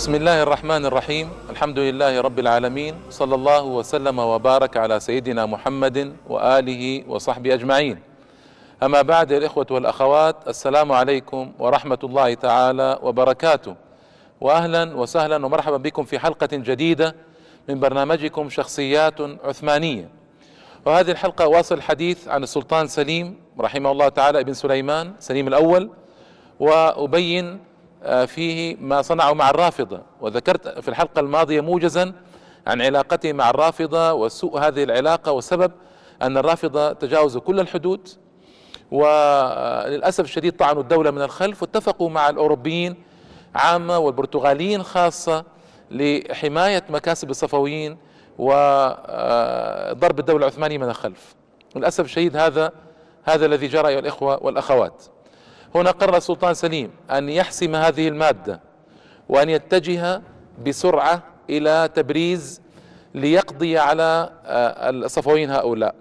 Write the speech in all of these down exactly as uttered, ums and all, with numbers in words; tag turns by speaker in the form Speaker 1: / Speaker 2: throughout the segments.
Speaker 1: بسم الله الرحمن الرحيم. الحمد لله رب العالمين، صلى الله وسلم وبارك على سيدنا محمد وآله وصحبه أجمعين. أما بعد، يا الإخوة والأخوات، السلام عليكم ورحمة الله تعالى وبركاته، وأهلا وسهلا ومرحبا بكم في حلقة جديدة من برنامجكم شخصيات عثمانية. وهذه الحلقة واصل الحديث عن السلطان سليم رحمه الله تعالى ابن سليمان سليم الأول، وأبين فيه ما صنعوا مع الرافضة. وذكرت في الحلقة الماضية موجزا عن علاقته مع الرافضة وسوء هذه العلاقة، والسبب أن الرافضة تجاوزوا كل الحدود، وللأسف الشديد طعنوا الدولة من الخلف، واتفقوا مع الأوروبيين عامة والبرتغاليين خاصة لحماية مكاسب الصفويين وضرب الدولة العثمانية من الخلف. للأسف الشديد هذا هذا الذي جرى أيها الإخوة والأخوات. هنا قرر السلطان سليم أن يحسم هذه المادة وأن يتجه بسرعة إلى تبريز ليقضي على الصفويين هؤلاء.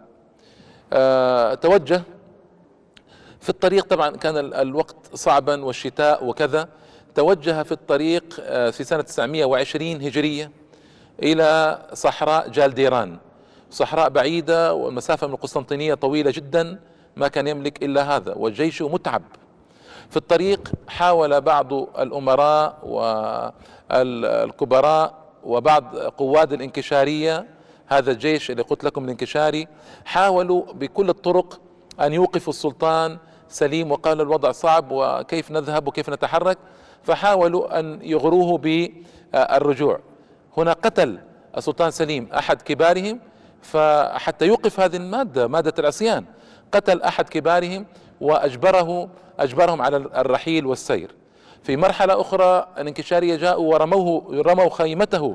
Speaker 1: توجه في الطريق، طبعا كان الوقت صعبا والشتاء وكذا، توجه في الطريق في سنة تسعمائة وعشرين هجرية إلى صحراء جالديران، صحراء بعيدة والمسافة من القسطنطينية طويلة جدا، ما كان يملك إلا هذا والجيش متعب. في الطريق حاول بعض الأمراء والكبراء وبعض قواد الانكشارية، هذا الجيش اللي قلت لكم الانكشاري، حاولوا بكل الطرق أن يوقفوا السلطان سليم، وقال الوضع صعب وكيف نذهب وكيف نتحرك، فحاولوا أن يغروه بالرجوع. هنا قتل السلطان سليم أحد كبارهم، فحتى يوقف هذه المادة، مادة العصيان، قتل أحد كبارهم وأجبره أجبرهم على الرحيل والسير. في مرحلة أخرى الانكشارية جاءوا ورموه رموا خيمته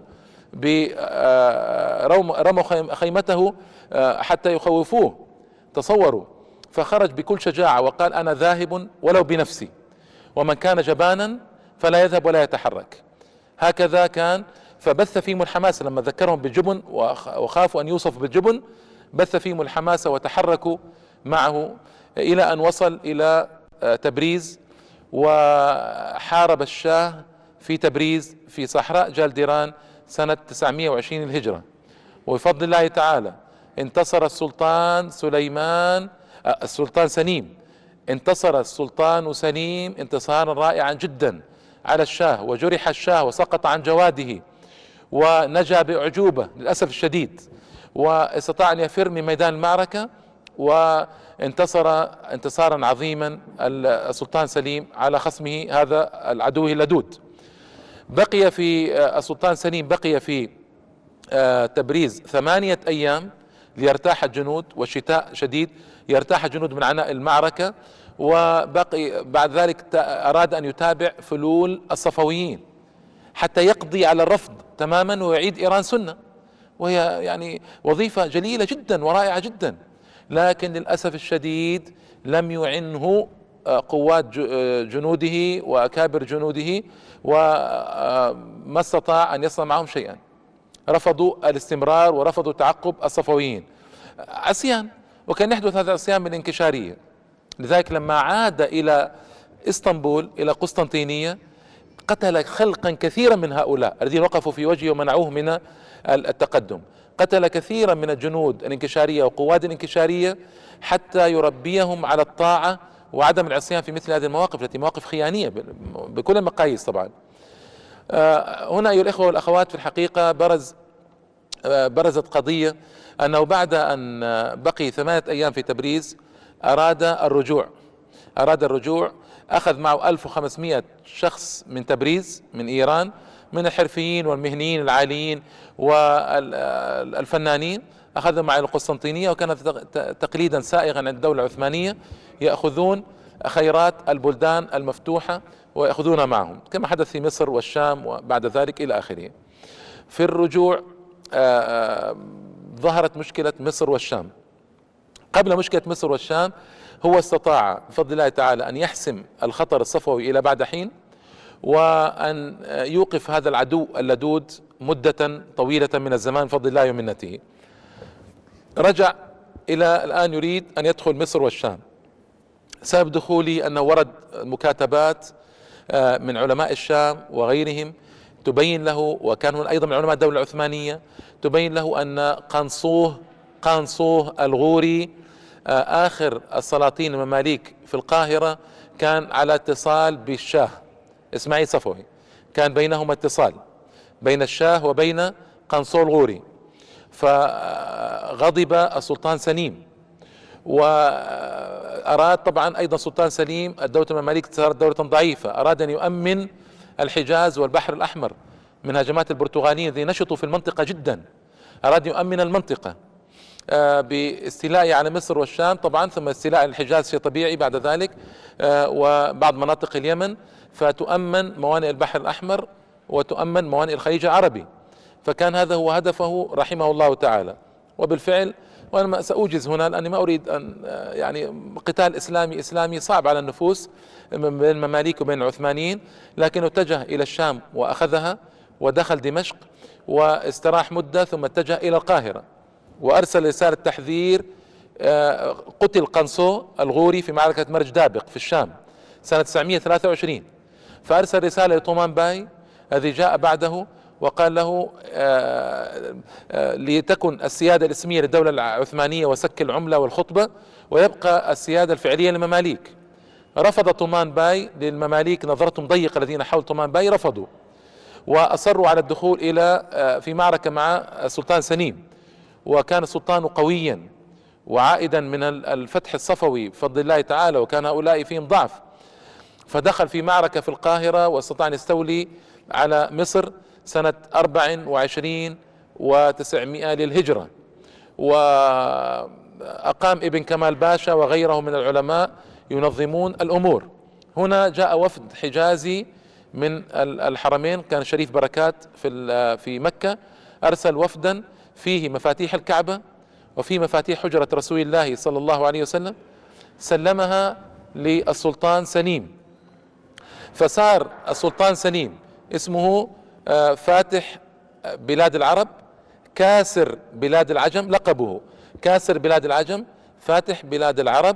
Speaker 1: رموا خيمته حتى يخوفوه، تصوروا. فخرج بكل شجاعة وقال: أنا ذاهب ولو بنفسي، ومن كان جبانا فلا يذهب ولا يتحرك. هكذا كان، فبث فيهم الحماسة لما ذكرهم بالجبن وخافوا أن يوصف بالجبن، بث فيهم الحماسة وتحركوا معه إلى أن وصل إلى تبريز، وحارب الشاه في تبريز في صحراء جالديران سنة تسعمائة وعشرين الهجرة. وبفضل الله تعالى انتصر السلطان سليمان السلطان سليم انتصر السلطان سليم انتصارا رائعا جدا على الشاه، وجرح الشاه وسقط عن جواده ونجا بأعجوبة للأسف الشديد، واستطاع أن يفر من ميدان المعركة، وانتصر انتصارا عظيما السلطان سليم على خصمه هذا العدو اللدود. بقي في السلطان سليم بقي في تبريز ثمانية أيام ليرتاح الجنود، والشتاء شديد، يرتاح الجنود من عناء المعركة. وبقي بعد ذلك أراد أن يتابع فلول الصفويين حتى يقضي على الرفض تماما ويعيد إيران سنة، وهي يعني وظيفة جليلة جدا ورائعة جدا. لكن للأسف الشديد لم يعنه قوات جنوده وأكابر جنوده، وما استطاع أن يصنع معهم شيئا. رفضوا الاستمرار ورفضوا تعقب الصفويين، عصيان، وكان يحدث هذا العصيان من الانكشارية. لذلك لما عاد إلى اسطنبول إلى قسطنطينية قتل خلقا كثيرا من هؤلاء الذين وقفوا في وجهه ومنعوه من التقدم. قتل كثيرا من الجنود الانكشارية وقواد الانكشارية حتى يربيهم على الطاعة وعدم العصيان في مثل هذه المواقف التي مواقف خيانية بكل المقاييس. طبعا هنا أيها الإخوة والأخوات، في الحقيقة برز برزت قضية أنه بعد أن بقي ثمانية أيام في تبريز أراد الرجوع أراد الرجوع أخذ معه ألف وخمسمائة شخص من تبريز من إيران، من الحرفيين والمهنيين العاليين والفنانين، أخذهم مع القسطنطينية. وكان تقليدا سائغا عند الدولة العثمانية يأخذون خيرات البلدان المفتوحة ويأخذونها معهم، كما حدث في مصر والشام وبعد ذلك إلى آخره. في الرجوع ظهرت مشكلة مصر والشام. قبل مشكلة مصر والشام هو استطاع بفضل الله تعالى أن يحسم الخطر الصفوي إلى بعد حين، وأن يوقف هذا العدو اللدود مدة طويلة من الزمان بفضل الله ومنته. رجع إلى الآن يريد أن يدخل مصر والشام. سبب دخولي أنه ورد مكاتبات من علماء الشام وغيرهم تبين له، وكان من أيضا من علماء الدولة العثمانية، تبين له أن قنصوه قنصوه الغوري آخر السلاطين المماليك في القاهرة كان على اتصال بالشاه إسماعيل صفوي، كان بينهما اتصال بين الشاه وبين قنصوه الغوري. فغضب السلطان سليم، وأراد طبعا أيضا السلطان سليم الدولة المماليك صارت دولة ضعيفة، أراد أن يؤمن الحجاز والبحر الأحمر من هجمات البرتغاليين الذين نشطوا في المنطقة جدا، أراد يؤمن المنطقة باستيلاء على مصر والشام طبعا، ثم استيلاء الحجاز شيء طبيعي بعد ذلك، وبعض مناطق اليمن، فتؤمن موانئ البحر الأحمر وتؤمن موانئ الخليج العربي. فكان هذا هو هدفه رحمه الله تعالى. وبالفعل، وأنا سأوجز هنا لأني ما أريد أن يعني قتال إسلامي إسلامي صعب على النفوس بين المماليك وبين العثمانيين، لكنه اتجه إلى الشام وأخذها ودخل دمشق واستراح مدة، ثم اتجه إلى القاهرة وأرسل رسالة تحذير. قتل قنصو الغوري في معركة مرج دابق في الشام سنة تسعمائة وثلاثة وعشرين، فأرسل رسالة لطومان باي الذي جاء بعده وقال له لتكن السيادة الاسمية للدولة العثمانية وسك العملة والخطبة، ويبقى السيادة الفعلية للمماليك. رفض طومان باي للمماليك، نظرتهم ضيقة الذين حول طومان باي رفضوا، وأصروا على الدخول إلى في معركة مع السلطان سليم، وكان السلطان قويا وعائدا من الفتح الصفوي بفضل الله تعالى، وكان هؤلاء فيهم ضعف، فدخل في معركة في القاهرة واستطاع أن يستولي على مصر سنة أربع وعشرين وتسعمائة للهجرة. وأقام ابن كمال باشا وغيره من العلماء ينظمون الأمور. هنا جاء وفد حجازي من الحرمين، كان شريف بركات في في مكة، أرسل وفدا فيه مفاتيح الكعبة وفيه مفاتيح حجرة رسول الله صلى الله عليه وسلم، سلمها للسلطان سليم. فصار السلطان سليم اسمه فاتح بلاد العرب، كاسر بلاد العجم، لقبه كاسر بلاد العجم، فاتح بلاد العرب،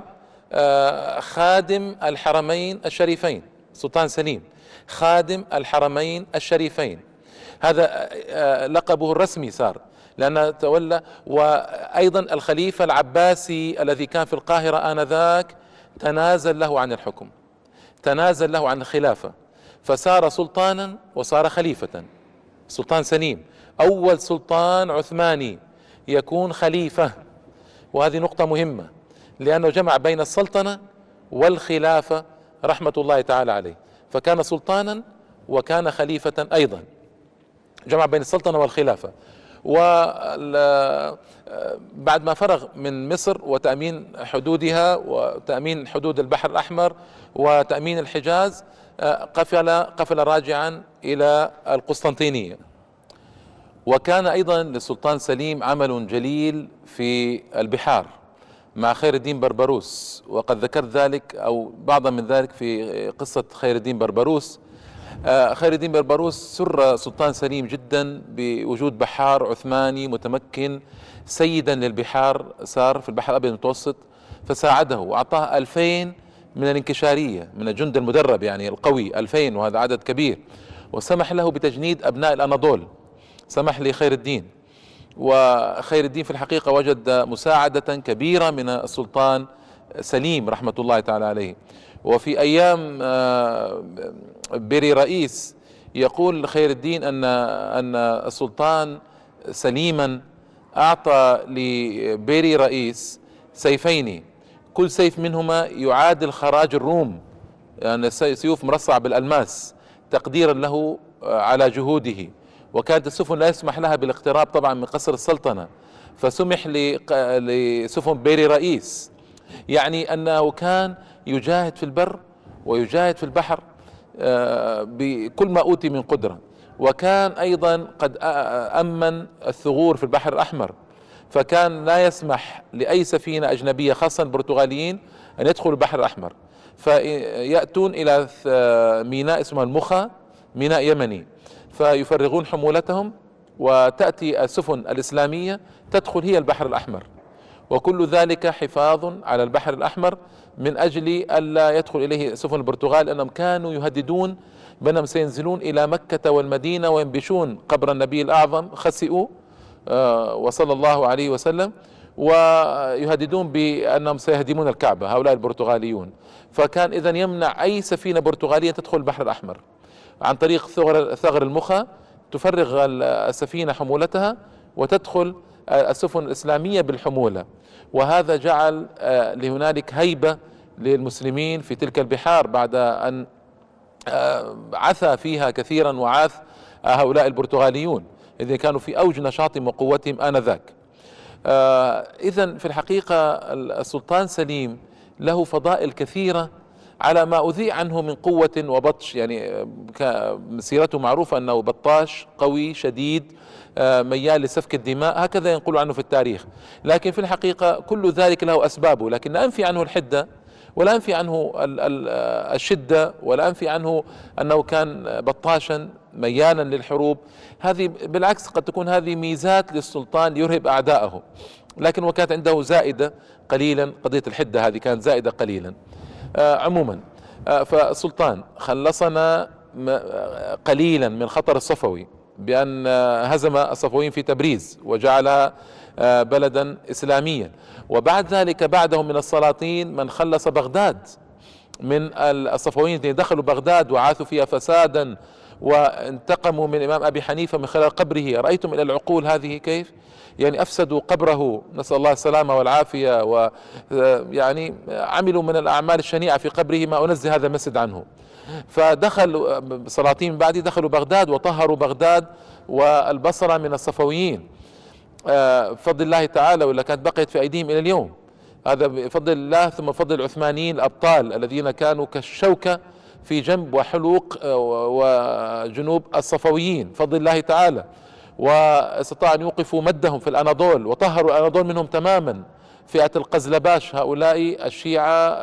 Speaker 1: خادم الحرمين الشريفين. سلطان سليم خادم الحرمين الشريفين، هذا لقبه الرسمي صار، لأن تولى. وأيضا الخليفة العباسي الذي كان في القاهرة آنذاك تنازل له عن الحكم، تنازل له عن الخلافة، فصار سلطانا وصار خليفة. سلطان سليم أول سلطان عثماني يكون خليفة، وهذه نقطة مهمة لأنه جمع بين السلطنة والخلافة رحمة الله تعالى عليه، فكان سلطانا وكان خليفة أيضا، جمع بين السلطنة والخلافة. وبعد ما فرغ من مصر وتأمين حدودها وتأمين حدود البحر الأحمر وتأمين الحجاز، قفل قفل راجعا إلى القسطنطينية. وكان أيضا للسلطان سليم عمل جليل في البحار مع خير الدين بربروس، وقد ذكرت ذلك أو بعضا من ذلك في قصة خير الدين بربروس. خير الدين بربروس سر سلطان سليم جدا بوجود بحار عثماني متمكن سيدا للبحار، صار في البحر الأبيض المتوسط، فساعده وأعطاه ألفين من الانكشارية، من الجند المدرب يعني القوي، ألفين، وهذا عدد كبير. وسمح له بتجنيد أبناء الأناضول، سمح لخير الدين. وخير الدين في الحقيقة وجد مساعدة كبيرة من السلطان سليم رحمة الله تعالى عليه. وفي أيام بيري رئيس يقول خير الدين أن أن السلطان سليما أعطى لبيري رئيس سيفين، كل سيف منهما يعادل خراج الروم، يعني سيوف مرصعة بالألماس تقديرا له على جهوده. وكانت السفن لا يسمح لها بالاقتراب طبعا من قصر السلطنة، فسمح لسفن بيري رئيس، يعني أنه كان يجاهد في البر ويجاهد في البحر بكل ما أوتي من قدرة. وكان أيضا قد أمن الثغور في البحر الأحمر، فكان لا يسمح لأي سفينة أجنبية خاصة البرتغاليين أن يدخلوا البحر الأحمر، فيأتون إلى ميناء اسمه المخا، ميناء يمني، فيفرغون حمولتهم وتأتي السفن الإسلامية تدخل هي البحر الأحمر. وكل ذلك حفاظ على البحر الأحمر من أجل ألا يدخل إليه سفن البرتغال، لأنهم كانوا يهددون بأنهم سينزلون إلى مكة والمدينة وينبشون قبر النبي الأعظم، خسئوا وصلى الله عليه وسلم، ويهددون بأنهم سيهدمون الكعبة هؤلاء البرتغاليون. فكان إذن يمنع أي سفينة برتغالية تدخل البحر الأحمر عن طريق ثغر, ثغر المخا، تفرغ السفينة حمولتها وتدخل السفن الإسلامية بالحمولة. وهذا جعل لهنالك هيبة للمسلمين في تلك البحار بعد أن عثى فيها كثيرا وعاث هؤلاء البرتغاليون الذين كانوا في أوج نشاطهم وقوتهم آنذاك. إذن في الحقيقة السلطان سليم له فضائل كثيرة على ما أذيع عنه من قوة وبطش، يعني سيرته معروفة أنه بطاش قوي شديد ميال لسفك الدماء، هكذا ينقل عنه في التاريخ. لكن في الحقيقة كل ذلك له أسبابه، لكن لا أنفي عنه الحدة ولا أنفي عنه الشدة ولا أنفي عنه أنه كان بطاشا ميالا للحروب. هذه بالعكس قد تكون هذه ميزات للسلطان ليرهب أعداءه، لكن وكانت عنده زائدة قليلا، قضية الحدة هذه كانت زائدة قليلا. آه عموما آه فالسلطان خلصنا قليلا من خطر الصفوي بأن هزم الصفويين في تبريز وجعلها آه بلدا إسلاميا، وبعد ذلك بعدهم من السلاطين من خلص بغداد من الصفويين الذين دخلوا بغداد وعاثوا فيها فسادا وانتقموا من الإمام أبي حنيفة من خلال قبره. رأيتم إلى العقول هذه كيف يعني أفسدوا قبره، نسأل الله السلامة والعافية، ويعني عملوا من الأعمال الشنيعة في قبره ما أنزه هذا المسجد عنه. فدخل سلاطين بعد دخلوا بغداد وطهروا بغداد والبصرة من الصفويين بفضل الله تعالى، ولا كانت بقيت في أيديهم إلى اليوم. هذا بفضل الله، ثم بفضل العثمانيين الأبطال الذين كانوا كالشوكة في جنب وحلوق وجنوب الصفويين بفضل الله تعالى، واستطاعوا أن يوقفوا مدهم في الأناضول وطهروا الأناضول منهم تماما. فئة القزلباش هؤلاء الشيعة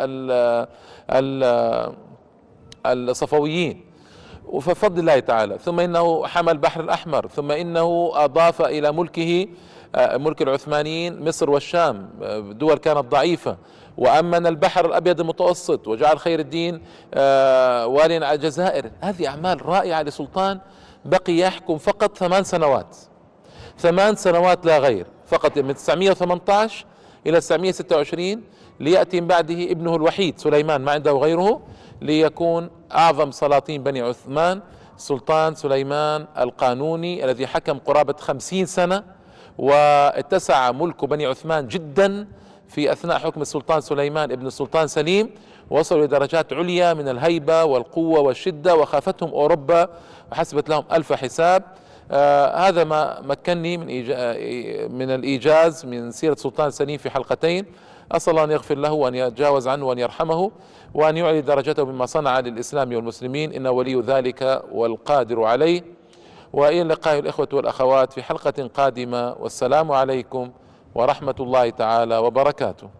Speaker 1: الصفويين وفضل الله تعالى. ثم إنه حمى البحر الأحمر، ثم إنه أضاف إلى ملكه ملك العثمانيين مصر والشام، دول كانت ضعيفة، وأمن البحر الأبيض المتوسط، وجعل خير الدين واليا على الجزائر. هذه أعمال رائعة لسلطان بقي يحكم فقط ثمان سنوات، ثمان سنوات لا غير فقط، من تسعمائة وثمانية عشر إلى تسعمائة وستة وعشرين، ليأتي من بعده ابنه الوحيد سليمان ما عنده غيره ليكون أعظم سلاطين بني عثمان، السلطان سليمان القانوني الذي حكم قرابة خمسين سنة، واتسع ملك بني عثمان جدا في أثناء حكم السلطان سليمان ابن السلطان سليم، وصلوا لدرجات عليا من الهيبة والقوة والشدة، وخافتهم أوروبا وحسبت لهم ألف حساب. آه هذا ما مكنني من, من الإيجاز من سيرة السلطان سليم في حلقتين. أسأل الله أن يغفر له وأن يتجاوز عنه وأن يرحمه وأن يعلي درجته بما صنع للإسلام والمسلمين، إنه ولي ذلك والقادر عليه. وإلى اللقاء الإخوة والأخوات في حلقة قادمة، والسلام عليكم ورحمة الله تعالى وبركاته.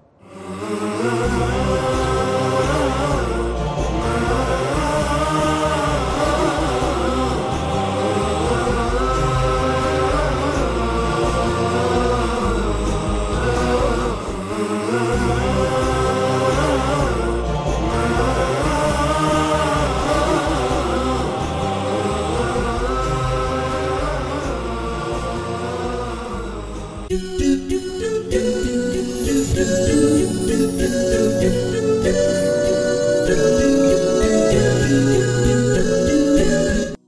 Speaker 2: Do do do do do do do do do do do do do